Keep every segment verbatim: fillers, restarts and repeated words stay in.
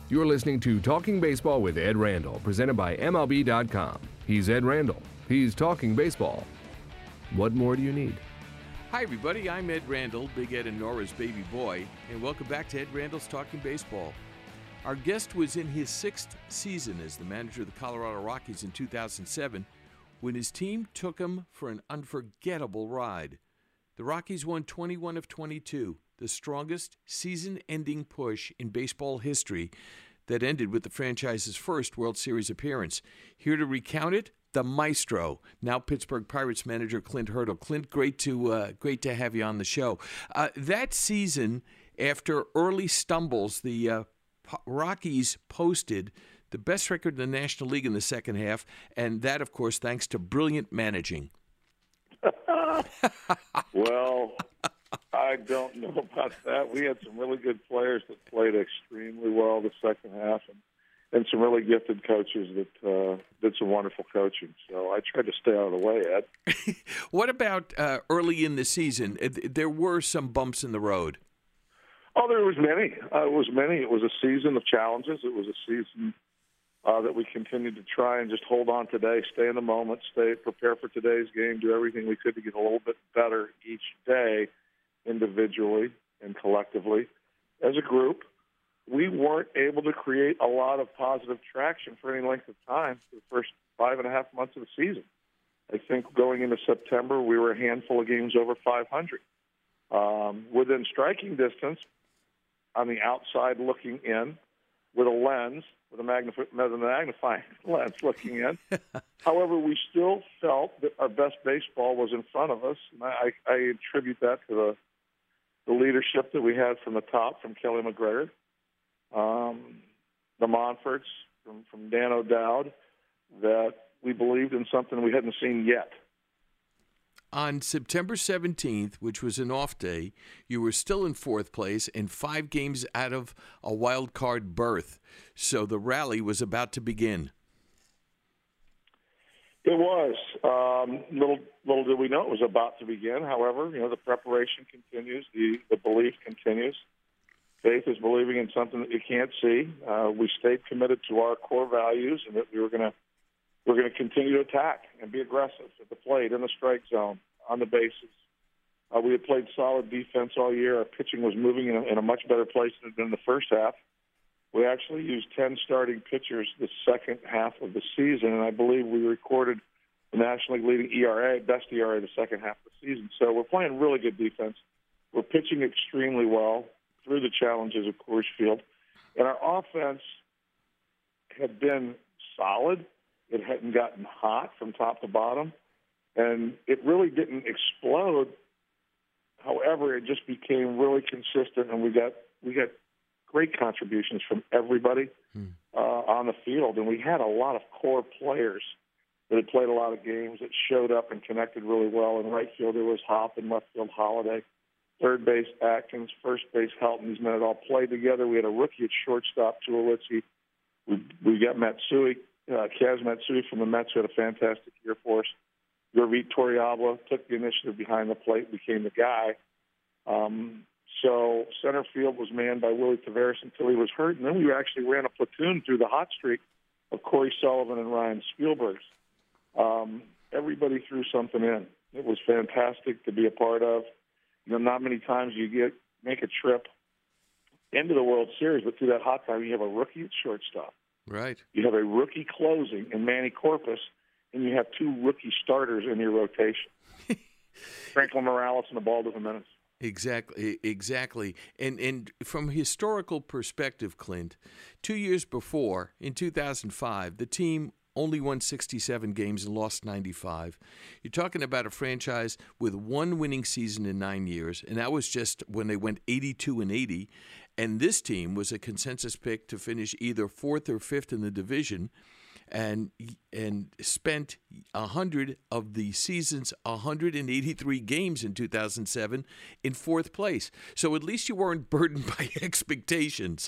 You're listening to Talking Baseball with Ed Randall, presented by M L B dot com. He's Ed Randall. He's talking baseball. What more do you need? Hi, everybody. I'm Ed Randall, Big Ed and Nora's baby boy, and welcome back to Ed Randall's Talking Baseball. Our guest was in his sixth season as the manager of the Colorado Rockies in two thousand seven when his team took him for an unforgettable ride. The Rockies won twenty-one of twenty-two, the strongest season-ending push in baseball history that ended with the franchise's first World Series appearance. Here to recount it, the maestro, now Pittsburgh Pirates manager Clint Hurdle. Clint, great to uh, great to have you on the show. Uh, that season, after early stumbles, the uh, Rockies posted the best record in the National League in the second half, and that, of course, thanks to brilliant managing. Well, I don't know about that. We had some really good players that played extremely well the second half, and, and some really gifted coaches that uh, did some wonderful coaching. So I tried to stay out of the way, Ed. What about uh, early in the season? There were some bumps in the road. Oh, there was many. Uh, it was many. It was a season of challenges. It was a season uh, that we continued to try and just hold on today, stay in the moment, stay prepare for today's game, do everything we could to get a little bit better each day, individually and collectively. As a group, we weren't able to create a lot of positive traction for any length of time for the first five and a half months of the season. I think going into September, we were a handful of games over five hundred. Um, within striking distance, on the outside looking in, with a lens, with a, magnif- with a magnifying lens looking in. However, we still felt that our best baseball was in front of us, and I, I attribute that to the, the leadership that we had from the top, from Kelly McGregor, um, the Monforts, from, from Dan O'Dowd, that we believed in something we hadn't seen yet. On September seventeenth, which was an off day, you were still in fourth place and five games out of a wild card berth. So the rally was about to begin. It was. Um, little little did we know it was about to begin. However, you know, the preparation continues. The, the belief continues. Faith is believing in something that you can't see. Uh, we stayed committed to our core values and that we were going to We're going to continue to attack and be aggressive at the plate, in the strike zone, on the bases. Uh, we had played solid defense all year. Our pitching was moving in a, in a much better place than it did in the first half. We actually used ten starting pitchers the second half of the season, and I believe we recorded the National League leading E R A, best E R A the second half of the season. So we're playing really good defense. We're pitching extremely well through the challenges of Coors Field. And our offense had been solid. It hadn't gotten hot from top to bottom, and it really didn't explode. However, it just became really consistent, and we got we got great contributions from everybody hmm. uh, on the field, and we had a lot of core players that had played a lot of games that showed up and connected really well. In right field, there was Hop, and left field, Holiday. Third base, Atkins. First base, Helton. These men had all played together. We had a rookie at shortstop, Tulowitzki. We we got Matsui. Uh, Kaz Matsui from the Mets, who had a fantastic year for us. Gervit Torrealba took the initiative behind the plate, became the guy. Um, so center field was manned by Willie Taveras until he was hurt, and then we actually ran a platoon through the hot streak of Corey Sullivan and Ryan Spielbergs. Um, everybody threw something in. It was fantastic to be a part of. You know, not many times you get make a trip into the World Series, but through that hot time, you have a rookie at shortstop. Right. You have a rookie closing in Manny Corpus, and you have two rookie starters in your rotation. Franklin Morales and Ubaldo Jimenez. Exactly, exactly. And and from a historical perspective, Clint, two years before, in two thousand five, the team only won sixty-seven games and lost ninety-five. You're talking about a franchise with one winning season in nine years, and that was just when they went eighty-two and eighty. And this team was a consensus pick to finish either fourth or fifth in the division, and and spent one hundred of the season's one hundred eighty-three games in two thousand seven in fourth place. So at least you weren't burdened by expectations.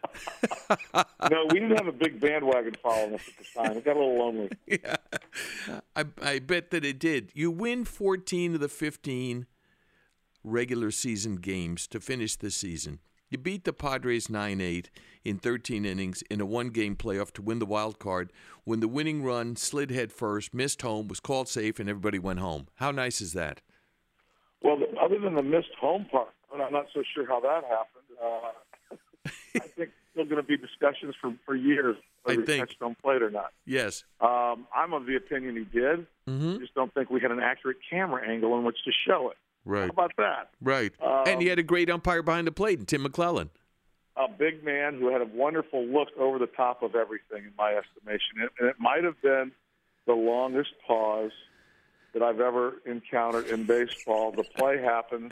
No, we didn't have a big bandwagon following us at the time. It got a little lonely. Yeah, I, I bet that it did. You win fourteen of the fifteen regular season games to finish the season. You beat the Padres nine eight in thirteen innings in a one-game playoff to win the wild card when the winning run slid head first, missed home, was called safe, and everybody went home. How nice is that? Well, other than the missed home part, I'm not so sure how that happened. Uh, I think there's going to be discussions for, for years whether he touched home plate or not. Yes. Um, I'm of the opinion he did. Mm-hmm. I just don't think we had an accurate camera angle in which to show it. Right. How about that? Right. Um, and he had a great umpire behind the plate, Tim McClellan. A big man who had a wonderful look over the top of everything, in my estimation. And it might have been the longest pause that I've ever encountered in baseball. The play happens.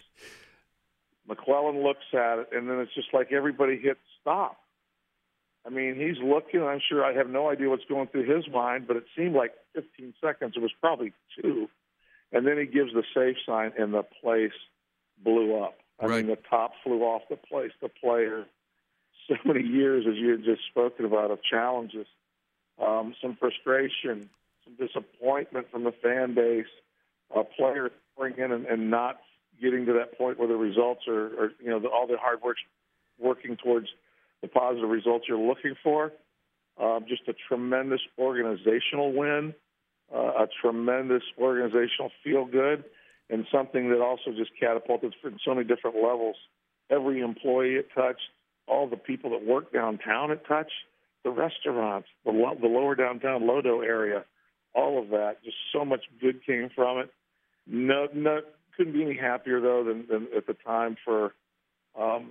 McClellan looks at it, and then it's just like everybody hits stop. I mean, he's looking. I'm sure I have no idea what's going through his mind, but it seemed like fifteen seconds. It was probably two. And then he gives the safe sign, and the place blew up. I right. mean, the top flew off the place. The player, so many years, as you had just spoken about, of challenges, um, some frustration, some disappointment from the fan base, a player pouring in and, and not getting to that point where the results are, are you know, the, all the hard work working towards the positive results you're looking for. Um, just a tremendous organizational win, uh, a tremendous organizational feel-good, and something that also just catapulted for so many different levels. Every employee it touched, all the people that work downtown it touched, the restaurants, the, lo- the lower downtown Lodo area, all of that. Just so much good came from it. No, no, couldn't be any happier, though, than, than at the time for um,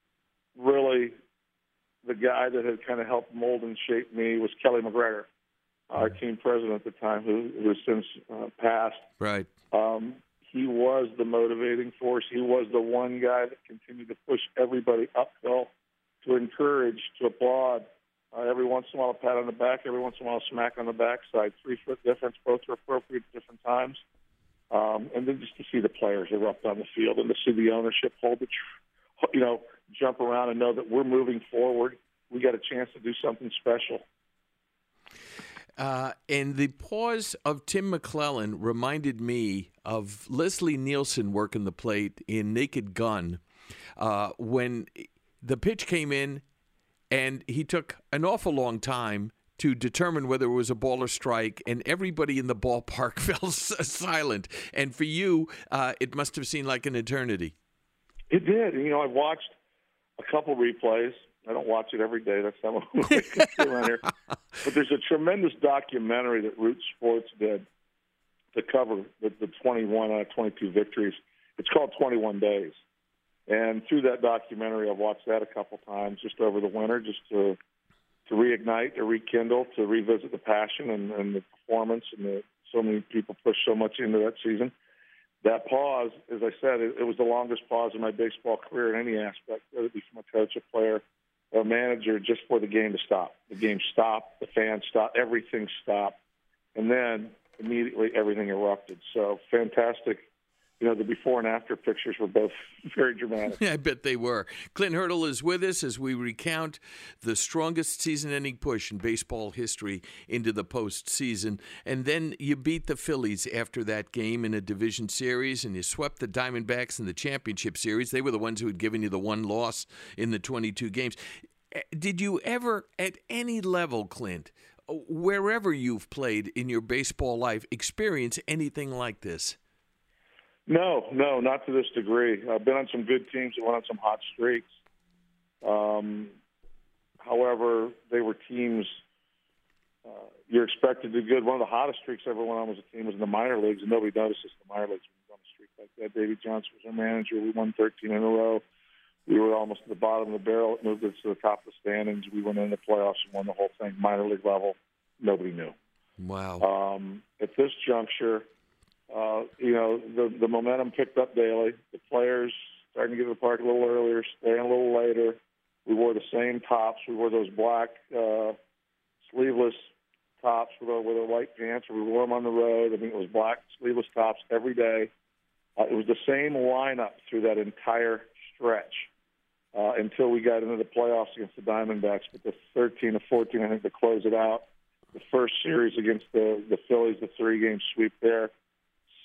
really the guy that had kind of helped mold and shape me was Kelly McGregor, our team president at the time, who, who has since uh, passed. Right. Um, he was the motivating force. He was the one guy that continued to push everybody uphill, to encourage, to applaud. Uh, every once in a while, a pat on the back, every once in a while, a smack on the backside. Three-foot difference, both were appropriate at different times. Um, and then just to see the players erupt on the field and to see the ownership hold the, tr- you know, jump around and know that we're moving forward. We got a chance to do something special. Uh, and the pause of Tim McClellan reminded me of Leslie Nielsen working the plate in Naked Gun uh, when the pitch came in and he took an awful long time to determine whether it was a ball or strike, and everybody in the ballpark fell silent. And for you, uh, it must have seemed like an eternity. It did. You know, I've watched a couple replays. I don't watch it every day. That's not what we do around here. But there's a tremendous documentary that Root Sports did to cover the, the twenty-one out of twenty-two victories. It's called twenty-one days. And through that documentary, I've watched that a couple times just over the winter, just to to reignite, to rekindle, to revisit the passion and, and the performance, and the, so many people pushed so much into that season. That pause, as I said, it, it was the longest pause in my baseball career in any aspect, whether it be from a coach, a player, or a manager, just for the game to stop. The game stopped, the fans stopped, everything stopped, and then immediately everything erupted. So fantastic. You know, the before and after pictures were both very dramatic. I bet they were. Clint Hurdle is with us as we recount the strongest season-ending push in baseball history into the postseason. And then you beat the Phillies after that game in a division series, and you swept the Diamondbacks in the championship series. They were the ones who had given you the one loss in the twenty-two games. Did you ever, at any level, Clint, wherever you've played in your baseball life, experience anything like this? No, no, not to this degree. I've been on some good teams that went on some hot streaks. Um, however, they were teams uh, you're expected to do good. One of the hottest streaks I ever went on was a team was in the minor leagues, and nobody notices the minor leagues when you go on a streak like that. Davey Johnson was our manager. We won thirteen in a row. We were almost at the bottom of the barrel. It moved us to the top of the standings. We went in the playoffs and won the whole thing. Minor league level, nobody knew. Wow. Um, at this juncture, Uh, you know, the, the momentum picked up daily. The players starting to get to the park a little earlier, staying a little later. We wore the same tops. We wore those black uh, sleeveless tops with our, with our white pants. We wore them on the road. I mean, it was black sleeveless tops every day. Uh, it was the same lineup through that entire stretch uh, until we got into the playoffs against the Diamondbacks. But the thirteen to fourteen, I think, to close it out. The first series against the, the Phillies, the three-game sweep there.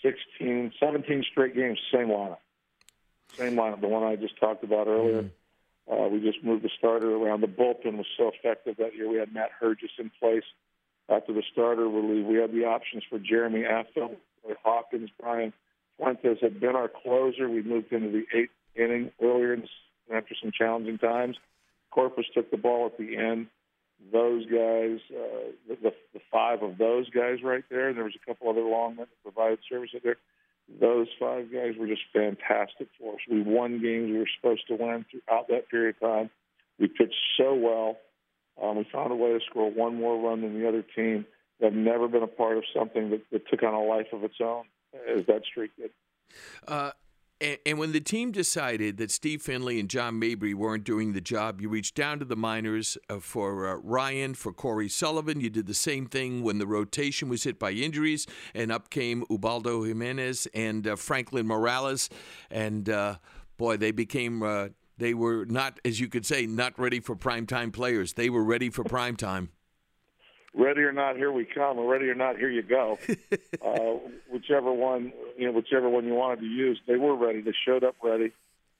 sixteen, seventeen straight games, same lineup. Same lineup, the one I just talked about earlier. Uh, we just moved the starter around. The bullpen was so effective that year. We had Matt Hergis in place after the starter relief. We had the options for Jeremy Affeldt, Hawkins, Brian Fuentes had been our closer. We moved into the eighth inning earlier in the, after some challenging times. Corpus took the ball at the end. Those guys, uh, the, the, the five of those guys right there, and there was a couple other long men that provided service out there. Those five guys were just fantastic for us. We won games we were supposed to win throughout that period of time. We pitched so well. Um, we found a way to score one more run than the other team. They've never been a part of something that, that took on a life of its own, as that streak did. Uh, and, and when the team decided that Steve Finley and John Mabry weren't doing the job, you reached down to the minors uh, for uh, Ryan, for Corey Sullivan. You did the same thing when the rotation was hit by injuries, and up came Ubaldo Jimenez and uh, Franklin Morales. And, uh, boy, they became uh, – they were not, as you could say, not ready for primetime players. They were ready for primetime. Ready or not, here we come. Or ready or not, here you go. uh, whichever one, you know, whichever one you wanted to use, they were ready. They showed up ready.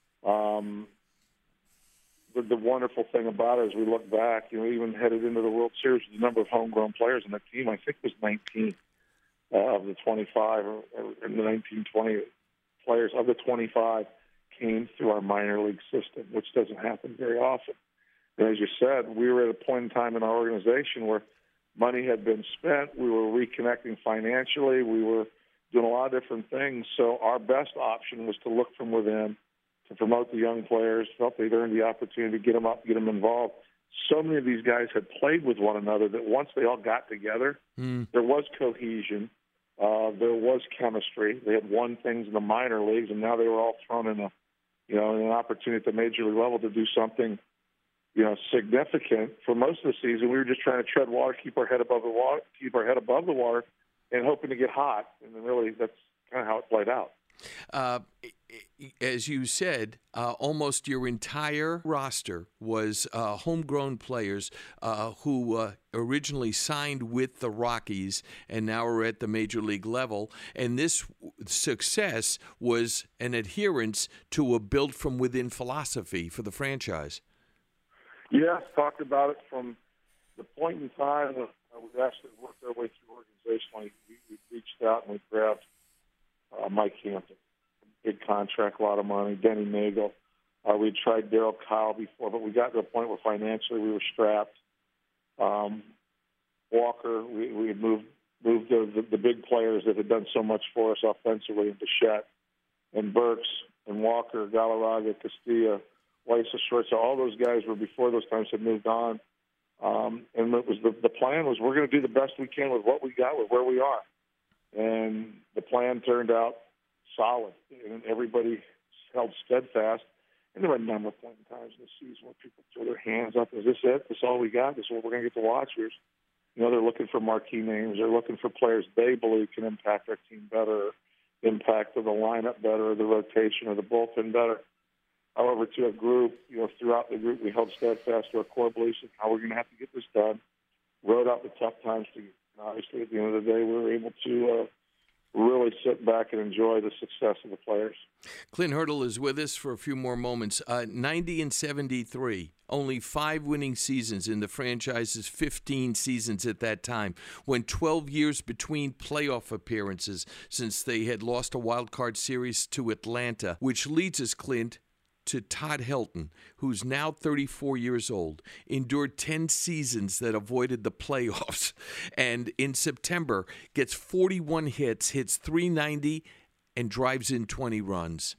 Um, the, the wonderful thing about it, as we look back, you know, even headed into the World Series, the number of homegrown players in the team, I think, was nineteen uh, of the twenty-five, or, or the nineteen, twenty players of the twenty-five came through our minor league system, which doesn't happen very often. And as you said, we were at a point in time in our organization where money had been spent. We were reconnecting financially. We were doing a lot of different things. So our best option was to look from within, to promote the young players, felt they'd earned the opportunity to get them up, get them involved. So many of these guys had played with one another that once they all got together, mm. there was cohesion. Uh, there was chemistry. They had won things in the minor leagues, and now they were all thrown in a, you know, in an opportunity at the major league level to do something, you know, significant. For most of the season, we were just trying to tread water, keep our head above the water, keep our head above the water, and hoping to get hot. And then really, that's kind of how it played out. Uh, as you said, uh, almost your entire roster was uh, homegrown players uh, who uh, originally signed with the Rockies and now are at the major league level. And this success was an adherence to a built-from-within philosophy for the franchise. Yes, talked about it from the point in time that we actually worked our way through organizationally. We, we reached out and we grabbed uh, Mike Hampton, big contract, a lot of money, Denny Nagel. Uh, we had tried Darryl Kyle before, but we got to a point where financially we were strapped. Um, Walker, we, we had moved moved the, the, the big players that had done so much for us offensively, and Bichette and Burks and Walker, Galarraga, Castilla, Weiss, short. So all those guys were before those times had moved on. Um, and it was the, the plan was we're going to do the best we can with what we got, with where we are. And the plan turned out solid, and everybody held steadfast. And there were a number of point in times in the season where people threw their hands up. Is this it? This is all we got? This is what we're going to get to watch? Here's, you know, they're looking for marquee names. They're looking for players they believe can impact our team better, impact of the lineup better, the rotation or the bullpen better. However, to a group, you know, throughout the group, we held steadfast to our core beliefs of how we're going to have to get this done. Rode out the tough times together. Obviously, at the end of the day, we were able to uh, really sit back and enjoy the success of the players. Clint Hurdle is with us for a few more moments. Uh, ninety and seventy-three, only five winning seasons in the franchise's fifteen seasons at that time. Went twelve years between playoff appearances since they had lost a wild card series to Atlanta, which leads us, Clint, to Todd Helton, who's now thirty-four years old, endured ten seasons that avoided the playoffs, and in September gets forty-one hits, hits three ninety, and drives in twenty runs.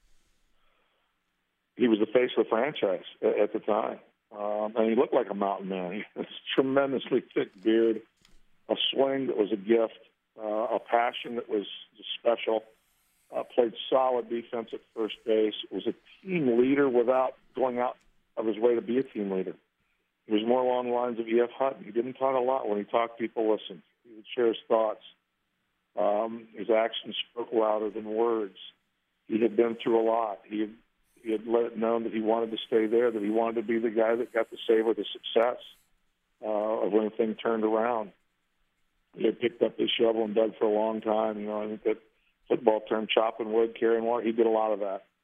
He was the face of the franchise at the time, um, and he looked like a mountain man. He had a tremendously thick beard, a swing that was a gift, uh, a passion that was just special. Uh, played solid defense at first base. Was a team leader without going out of his way to be a team leader. He was more along the lines of E F. Hutton. He didn't talk a lot. When he talked, people listened. He would share his thoughts. Um, his actions spoke louder than words. He had been through a lot. He had, he had let it known that he wanted to stay there, that he wanted to be the guy that got the savor, the success uh, of when things turned around. He had picked up his shovel and dug for a long time. You know, I think that football term, chopping wood, carrying water. He did a lot of that.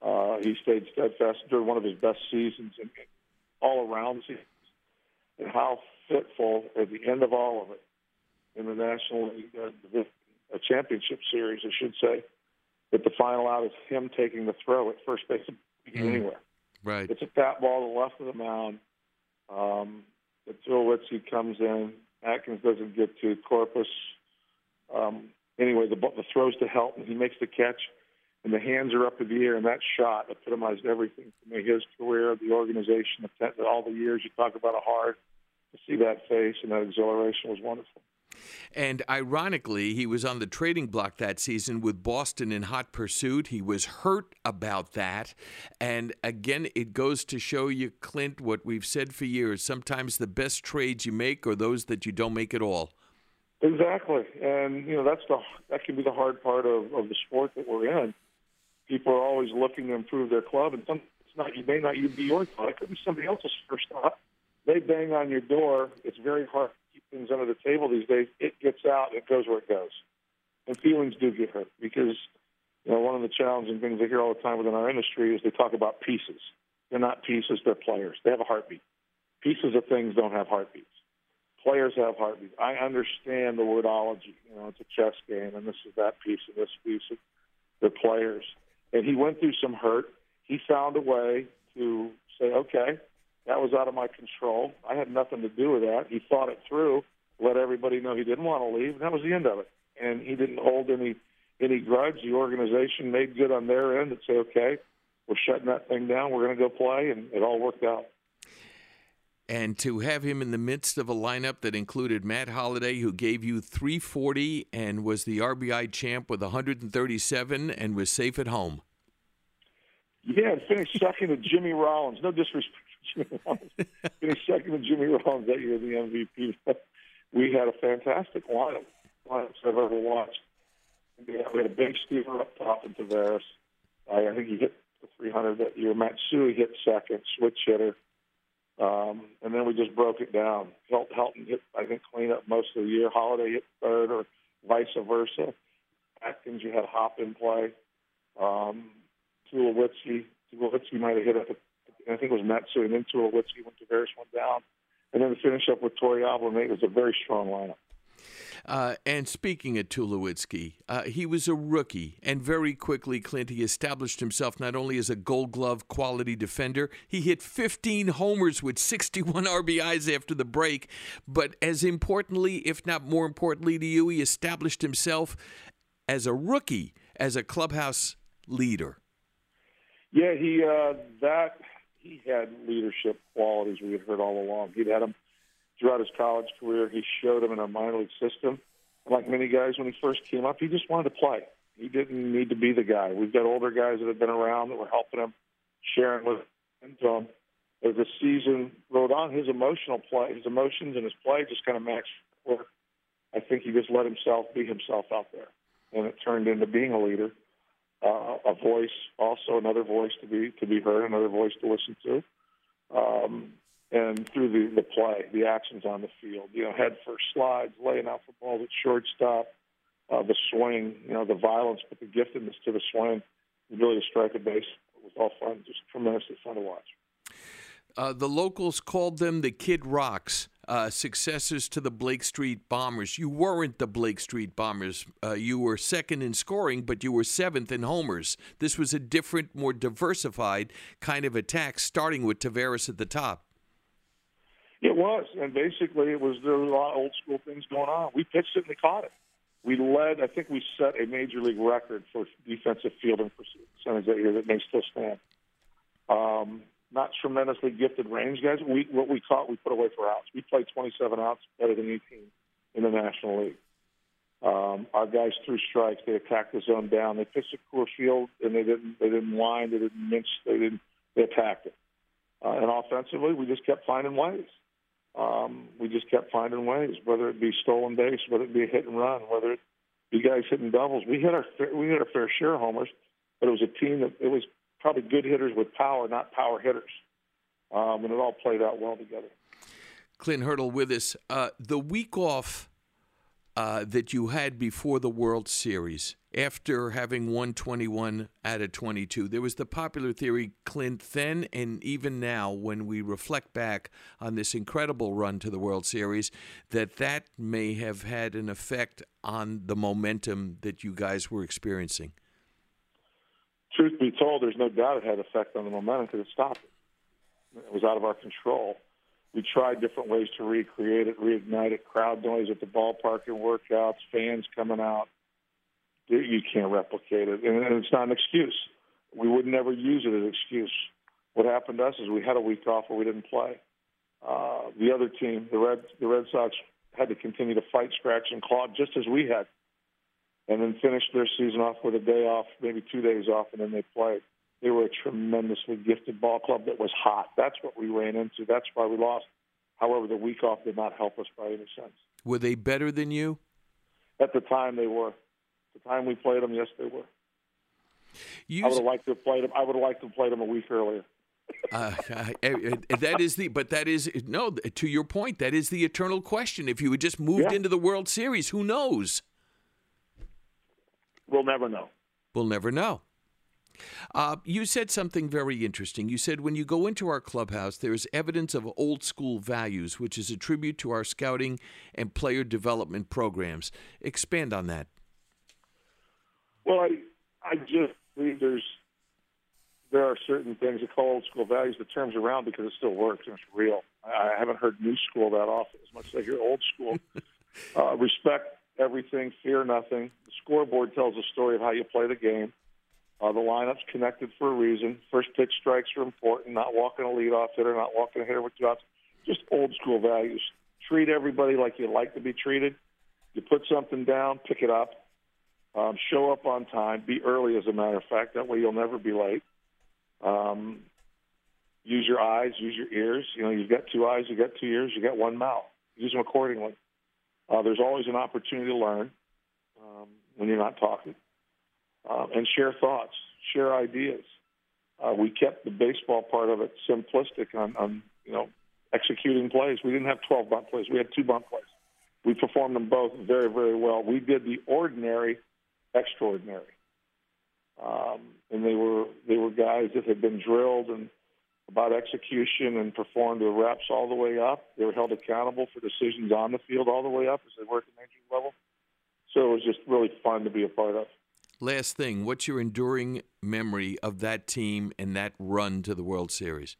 Uh, he stayed steadfast during one of his best seasons and all around seasons. And how fitful at the end of all of it in the National League uh, a championship series, I should say, that the final out is him taking the throw at first base mm. anywhere. Right. It's a fat ball to the left of the mound. Um, the Tulowitzki comes in. Atkins doesn't get to Corpus. Um, anyway, the, the throw's to Helton. He makes the catch, and the hands are up in the air, and that shot epitomized everything for me. His career, the organization, the, all the years you talk about a hard, to see that face and that exhilaration was wonderful. And ironically, he was on the trading block that season with Boston in hot pursuit. He was hurt about that. And again, it goes to show you, Clint, what we've said for years. Sometimes the best trades you make are those that you don't make at all. Exactly. And, you know, that's the that can be the hard part of, of the sport that we're in. People are always looking to improve their club, and some, it's not, you may not even be your thought. It could be somebody else's first thought. They bang on your door. It's very hard to keep things under the table these days. It gets out. It goes where it goes. And feelings do get hurt because, you know, one of the challenging things I hear all the time within our industry is they talk about pieces. They're not pieces. They're players. They have a heartbeat. Pieces of things don't have heartbeats. Players have heartbeats. I understand the wordology. You know, it's a chess game, and this is that piece and this piece. Of the players. And he went through some hurt. He found a way to say, okay, that was out of my control. I had nothing to do with that. He thought it through, let everybody know he didn't want to leave, and that was the end of it. And he didn't hold any any grudge. The organization made good on their end and say, okay, we're shutting that thing down. We're going to go play, and it all worked out. And to have him in the midst of a lineup that included Matt Holliday, who gave you three forty and was the R B I champ with one hundred thirty-seven and was safe at home. Yeah, and finished second to Jimmy Rollins. No disrespect to Jimmy Rollins. Finished second to Jimmy Rollins that year, the M V P. We had a fantastic lineup, lineups I've ever watched. We had a big Stever up top in Tavares. I, I think he hit the three hundred that year. Matsui hit second, switch hitter. Um, and then we just broke it down. Helton hit, I think, cleanup most of the year. Holliday hit third, or vice versa. Atkins, you had Hop in play. Um, Tulowitzki, Tulowitzki might have hit up. I think it was Matsui, and then Tulowitzki when Tavares went down. And then to finish up with Tori Ablamate, it was a very strong lineup. Uh, and speaking of Tulowitzki, uh, he was a rookie, and very quickly, Clint, he established himself not only as a Gold Glove quality defender, he hit fifteen homers with sixty-one R B Is after the break, but as importantly, if not more importantly to you, he established himself as a rookie, as a clubhouse leader. Yeah, he uh, that he had leadership qualities we had heard all along. He'd had them throughout his college career. He showed them in our minor league system. And like many guys, when he first came up, he just wanted to play. He didn't need to be the guy. We've got older guys that have been around that were helping him, sharing with him. So as the season rode on, his emotional play, his emotions and his play just kind of matched. Where I think he just let himself be himself out there, and it turned into being a leader, uh, a voice, also another voice to be to be heard, another voice to listen to. Um, And through the, the play, the actions on the field, you know, head first slides, laying out for balls at shortstop, uh, the swing, you know, the violence, but the giftedness to the swing, the ability to strike a base. It was all fun, just tremendously fun to watch. Uh, the locals called them the Kid Rocks, uh, successors to the Blake Street Bombers. You weren't the Blake Street Bombers. Uh, you were second in scoring, but you were seventh in homers. This was a different, more diversified kind of attack, starting with Tavares at the top. It was, and basically it was there were a lot of old school things going on. We pitched it and they caught it. We led. I think we set a major league record for defensive fielding percentage that year that may still stand. Um, not tremendously gifted range guys. We what we caught, we put away for outs. We played twenty-seven outs, better than any team in the National League. Um, our guys threw strikes. They attacked the zone down. They pitched a Coors Field, and they didn't. They didn't whine. They didn't mince. They didn't. They attacked it. Uh, and offensively, we just kept finding ways. Um, we just kept finding ways, whether it be stolen base, whether it be a hit and run, whether it be guys hitting doubles. We hit our we hit our fair share of homers, but it was a team that it was probably good hitters with power, not power hitters, um, and it all played out well together. Clint Hurdle with us. Uh, the week off uh, that you had before the World Series, after having won twenty-one out of twenty-two. There was the popular theory, Clint, then and even now, when we reflect back on this incredible run to the World Series, that that may have had an effect on the momentum that you guys were experiencing. Truth be told, there's no doubt it had an effect on the momentum because it stopped it. It was out of our control. We tried different ways to recreate it, reignite it, crowd noise at the ballpark and workouts, fans coming out. You can't replicate it, and it's not an excuse. We would never use it as an excuse. What happened to us is we had a week off where we didn't play. Uh, the other team, the Red, the Red Sox, had to continue to fight, scratch, and claw just as we had, and then finish their season off with a day off, maybe two days off, and then they played. They were a tremendously gifted ball club that was hot. That's what we ran into. That's why we lost. However, the week off did not help us by any sense. Were they better than you? At the time, they were. At the time we played them, yes, they were. You I would have liked to have played them. I would have liked to have played them a week earlier. uh, that is the, but that is no. To your point, that is the eternal question. If you had just moved Yeah. into the World Series, who knows? We'll never know. We'll never know. Uh, you said something very interesting. You said when you go into our clubhouse, there is evidence of old school values, which is a tribute to our scouting and player development programs. Expand on that. Well, I I just believe there's there are certain things that call old school values. The term's around because it still works and it's real. I haven't heard new school that often as much as I hear old school. uh, respect everything, fear nothing. The scoreboard tells a story of how you play the game. Uh, the lineup's connected for a reason. First pitch strikes are important. Not walking a leadoff hitter, not walking a hitter with two outs. Just old school values. Treat everybody like you like to be treated. You put something down, pick it up. Um, show up on time. Be early, as a matter of fact. That way you'll never be late. Um, use your eyes. Use your ears. You know, you've got two eyes. You've got two ears. You've got one mouth. Use them accordingly. Uh, there's always an opportunity to learn um, when you're not talking. Um, and share thoughts, share ideas. Uh, we kept the baseball part of it simplistic on, on, you know, executing plays. We didn't have twelve bunt plays. We had two bunt plays. We performed them both very, very well. We did the ordinary extraordinary. Um, and they were they were guys that had been drilled and about execution and performed the reps all the way up. They were held accountable for decisions on the field all the way up as they were at the major league level. So it was just really fun to be a part of. Last thing, what's your enduring memory of that team and that run to the World Series?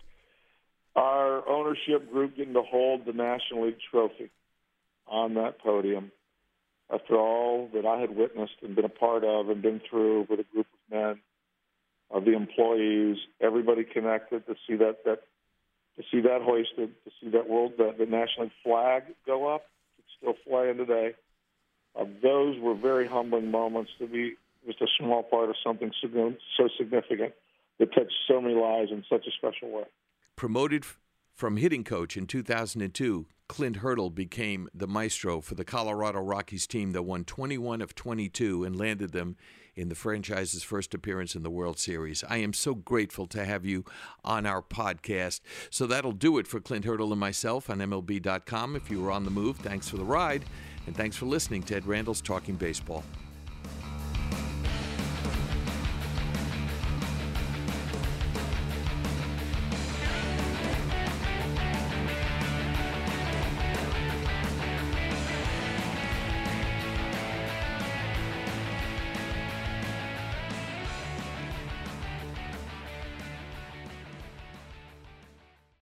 Our ownership group getting to hold the National League trophy on that podium after all that I had witnessed and been a part of and been through with a group of men, of the employees, everybody connected to see that, that to see that hoisted, to see that world, the, the National League flag go up. It's still flying today. Uh, those were very humbling moments to be just a small part of something so, so significant that touched so many lives in such a special way. Promoted f- from hitting coach in two thousand two, Clint Hurdle became the maestro for the Colorado Rockies team that won twenty-one of twenty-two and landed them in the franchise's first appearance in the World Series. I am so grateful to have you on our podcast. So that'll do it for Clint Hurdle and myself on M L B dot com. If you were on the move, thanks for the ride, and thanks for listening to Ed Randall's Talking Baseball.